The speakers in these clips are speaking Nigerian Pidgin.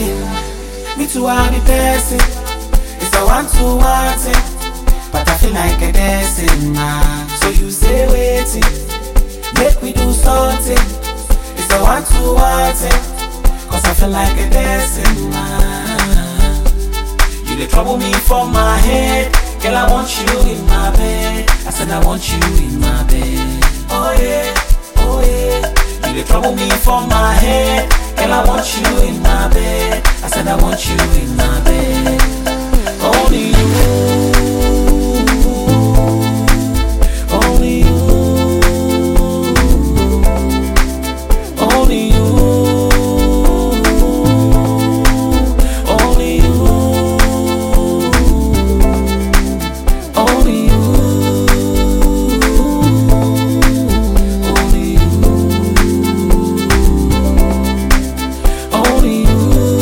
Me too, I be person. It's a one-to-one thing, but I feel like a dancing man. So you say waiting, make we do something. It's a one-to-one thing, cause I feel like a dancing man. You dey trouble me for my head, girl, I want you in my bed. I said I want you in my bed. Oh yeah, oh yeah. You dey trouble me for my head, girl, I want you in my bed. I said I want you in my bed. Only you, only you, only you, only you, only you, only you, only you.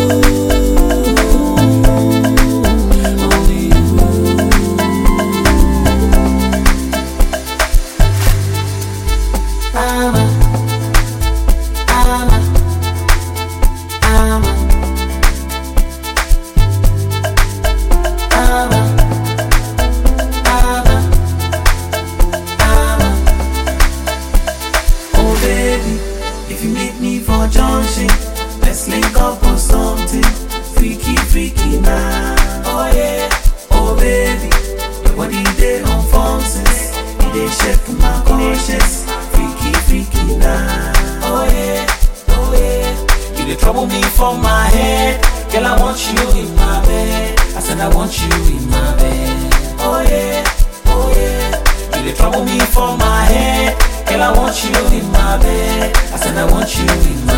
Oh baby, if you meet me for junction, let's link up on something freaky, freaky now. Oh yeah, oh baby, your body dey on functions, it dey shake my conscience. Freaky, freaky now. Oh yeah, oh yeah. You dey trouble me for my head, girl, I want you in my bed. I said I want you in my bed. Oh yeah, oh yeah. You dey trouble me for my head, girl, I want you in my bed. I said I want you in my bed.